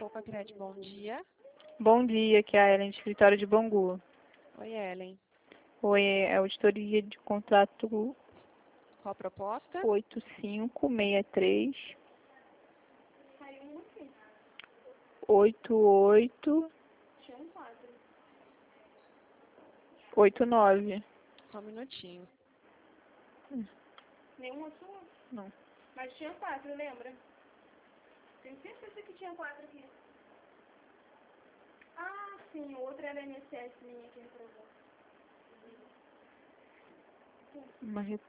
Poupa Crédito, bom dia. Bom dia, aqui é a Ellen, do escritório de Bangu. Oi, Ellen. Oi, é a auditoria de contrato Qual a proposta? 8563 8889. Só um minutinho. Nenhuma sua? Não. Mas tinha 4, lembra? Tenho certeza que tinha 4 aqui. Ah, sim, o outro era NSS minha que reprovou. Uma re-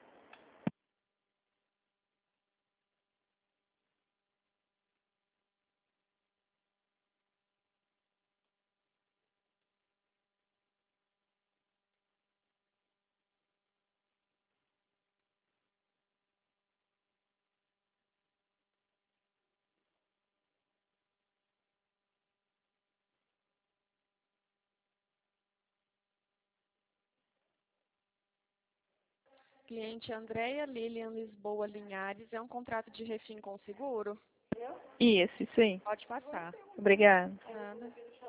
Cliente Andréia Lilian Lisboa Linhares, é um contrato de refim com seguro? Isso aí. Pode passar. Obrigada. Nada.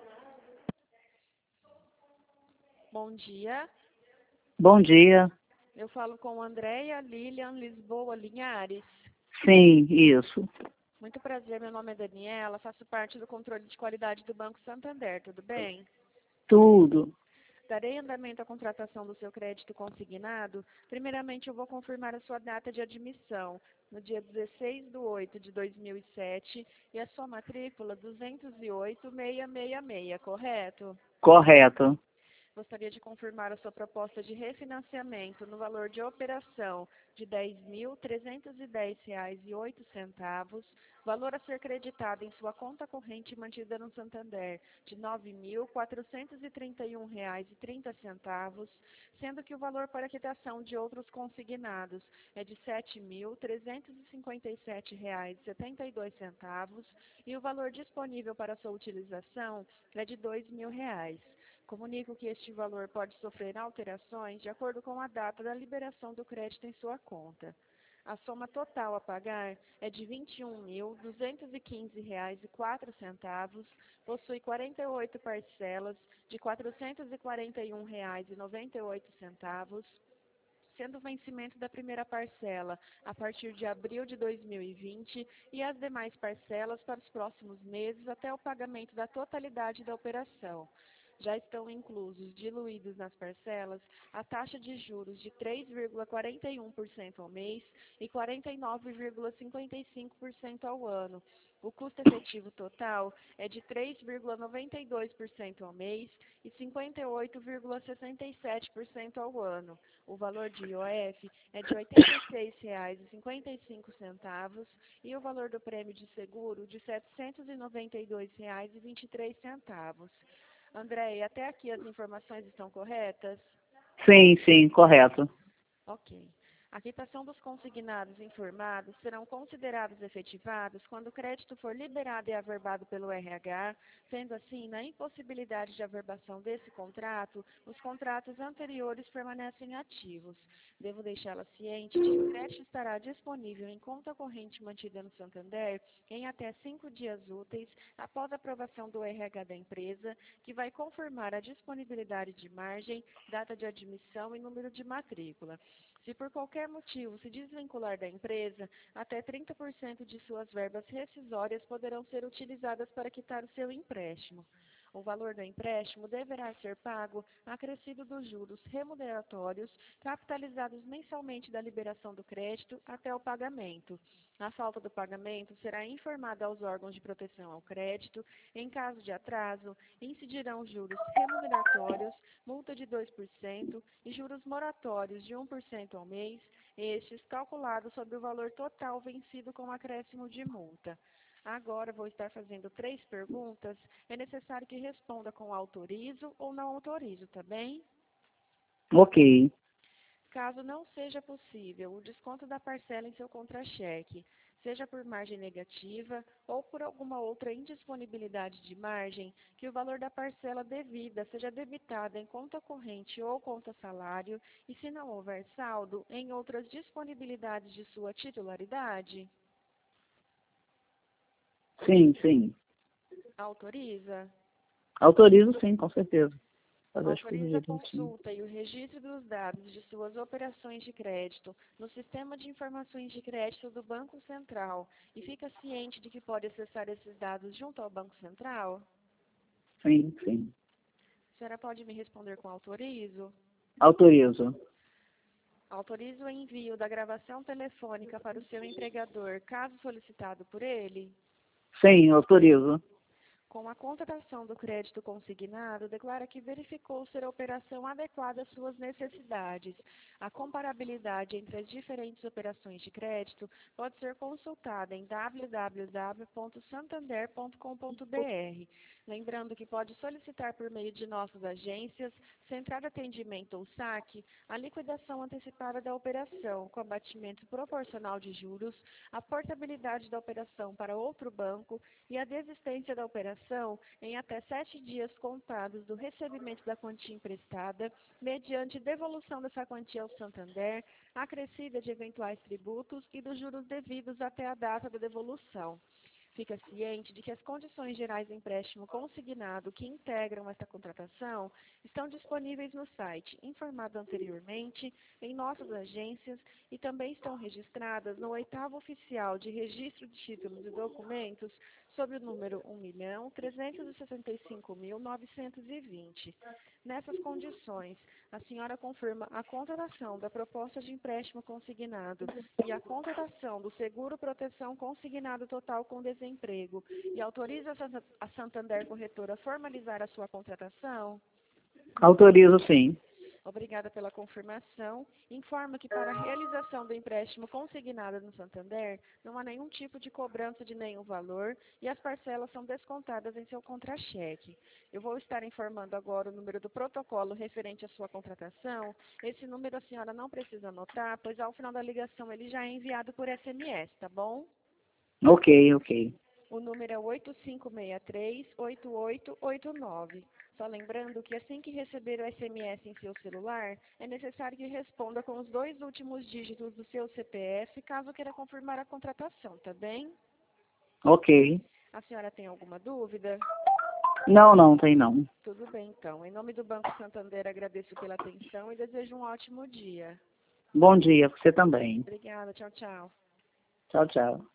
Bom dia. Bom dia. Eu falo com Andréia Lilian Lisboa Linhares. Sim, isso. Muito prazer, meu nome é Daniela, faço parte do controle de qualidade do Banco Santander, tudo bem? Tudo. Darei andamento à contratação do seu crédito consignado. Primeiramente, eu vou confirmar a sua data de admissão, no dia 16/8/2007, e a sua matrícula 208.666, correto? Correto. Gostaria de confirmar a sua proposta de refinanciamento no valor de operação de R$ 10.310,08, valor a ser creditado em sua conta corrente mantida no Santander de R$ 9.431,30, sendo que o valor para quitação de outros consignados é de R$ 7.357,72 e o valor disponível para sua utilização é de R$ 2.000. Comunico que este valor pode sofrer alterações de acordo com a data da liberação do crédito em sua conta. A soma total a pagar é de R$ 21.215,04, possui 48 parcelas de R$ 441,98, sendo o vencimento da primeira parcela a partir de abril de 2020 e as demais parcelas para os próximos meses até o pagamento da totalidade da operação. Já estão inclusos, diluídos nas parcelas, a taxa de juros de 3,41% ao mês e 49,55% ao ano. O custo efetivo total é de 3,92% ao mês e 58,67% ao ano. O valor de IOF é de R$ 86,55 e o valor do prêmio de seguro de R$ 792,23. Andréia, até aqui as informações estão corretas? Sim, correto. Ok. A quitação dos consignados informados serão considerados efetivados quando o crédito for liberado e averbado pelo RH, sendo assim, na impossibilidade de averbação desse contrato, os contratos anteriores permanecem ativos. Devo deixá-la ciente de que o crédito estará disponível em conta corrente mantida no Santander em até 5 dias úteis após a aprovação do RH da empresa, que vai confirmar a disponibilidade de margem, data de admissão e número de matrícula. Se por qualquer motivo se desvincular da empresa, até 30% de suas verbas rescisórias poderão ser utilizadas para quitar o seu empréstimo. O valor do empréstimo deverá ser pago acrescido dos juros remuneratórios capitalizados mensalmente da liberação do crédito até o pagamento. A falta do pagamento será informada aos órgãos de proteção ao crédito. Em caso de atraso, incidirão juros remuneratórios, multa de 2% e juros moratórios de 1% ao mês, estes calculados sobre o valor total vencido com acréscimo de multa. Agora vou estar fazendo 3 perguntas. É necessário que responda com autorizo ou não autorizo, tá bem? Ok. Caso não seja possível o desconto da parcela em seu contra-cheque, seja por margem negativa ou por alguma outra indisponibilidade de margem, que o valor da parcela devida seja debitado em conta corrente ou conta salário e, se não houver saldo, em outras disponibilidades de sua titularidade? Sim. Autoriza? Autorizo sim, com certeza. Fazer as coisas Autoriza a direitinho. consulta e o registro dos dados de suas operações de crédito no Sistema de Informações de Crédito do Banco Central e fica ciente de que pode acessar esses dados junto ao Banco Central? Sim, sim. A senhora pode me responder com autorizo? Autorizo. Autorizo o envio da gravação telefônica para o seu empregador, caso solicitado por ele? Sim, autorizo. Com a contratação do crédito consignado, declara que verificou ser a operação adequada às suas necessidades. A comparabilidade entre as diferentes operações de crédito pode ser consultada em www.santander.com.br. Lembrando que pode solicitar por meio de nossas agências, Central de Atendimento ou SAC, a liquidação antecipada da operação, com abatimento proporcional de juros, a portabilidade da operação para outro banco e a desistência da operação em até 7 dias contados do recebimento da quantia emprestada, mediante devolução dessa quantia ao Santander, acrescida de eventuais tributos e dos juros devidos até a data da devolução. Fica ciente de que as condições gerais do empréstimo consignado que integram esta contratação estão disponíveis no site, informado anteriormente, em nossas agências e também estão registradas no 8º Oficial de Registro de Títulos e Documentos sob o número 1.365.920. Nessas condições, a senhora confirma a contratação da proposta de empréstimo consignado e a contratação do seguro proteção consignado total com desemprego e autoriza a Santander Corretora a formalizar a sua contratação? Autorizo sim. Obrigada pela confirmação. Informo que para a realização do empréstimo consignado no Santander, não há nenhum tipo de cobrança de nenhum valor e as parcelas são descontadas em seu contra-cheque. Eu vou estar informando agora o número do protocolo referente à sua contratação. Esse número a senhora não precisa anotar, pois ao final da ligação ele já é enviado por SMS, tá bom? Ok, ok. O número é 8563-8889. Só lembrando que assim que receber o SMS em seu celular, é necessário que responda com os 2 últimos dígitos do seu CPF, caso queira confirmar a contratação, tá bem? Ok. A senhora tem alguma dúvida? Não, não, tem não. Tudo bem, então. Em nome do Banco Santander, agradeço pela atenção e desejo um ótimo dia. Bom dia, você também. Obrigada, tchau, tchau. Tchau, tchau.